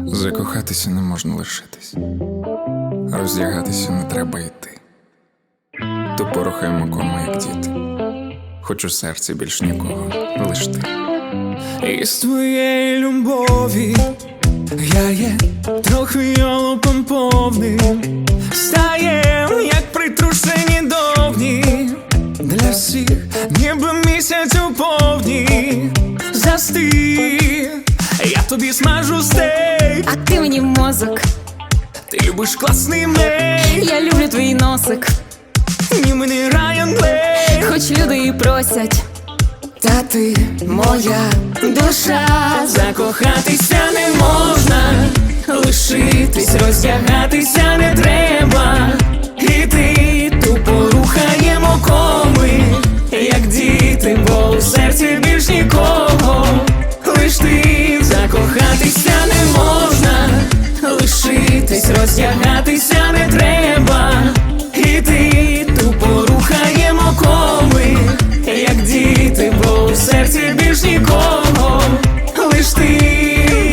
Закохатися не можна лишитись, роздягатися не треба йти. То порухаємо кому, як діти, хоч у серці більш нікого, лиш ти. І з твоєї любові я є трохи йолопом повним. Стаєм, як притрушені довні, для всіх ніби місяць у повні. Застиг, я тобі смажу стейк, а ти мені мозок. ти любиш класний мейк. Я люблю твій носик, Ні, ми не Райан Блейк. хоч люди і просять. Та ти моя душа, закохатися не можна, лишитись, роздягатися не треба. І ти тупо рухаємо коми, як діти, бо у серці більш нікого. Лиш ти, закохатися не можна, лишитись, роздягатися не треба. І ти тупо рухаємо коми, як діти, бо у серці більш нікого. Лиш ти.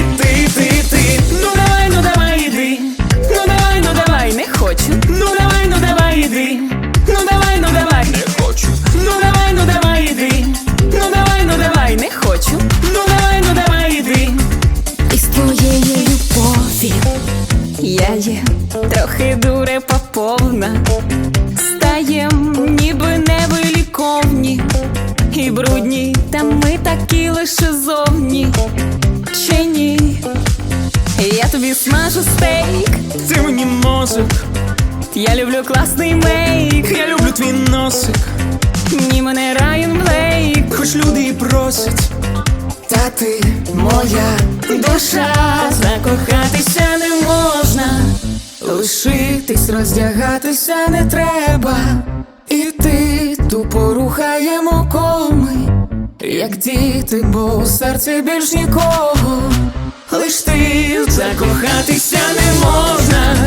Ну давай, не хочу. Ну давай, іди. Не хочу. Ну давай, іди. Не хочу. Ну давай, іди. Із твоєї любові я є трохи дурепа повна. Стаєм, ніби невиліковні і брудні, та ми такі лише зовні. Чи ні? Я тобі смажу стейк, Ти мені мозок, я люблю класний мейк. я люблю твій носик, Ні, мене Райан Блейк. хоч люди і просять. Та ти моя душа, закохатися не можна, лишитись, роздягатися не треба. І ти тупо рухаємо коми, як діти, бо у серці більш нікого. Лиш ти, закохатися не можна,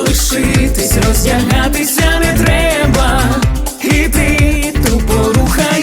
лишитись, роздягатися не треба. І ти тупо рухаємо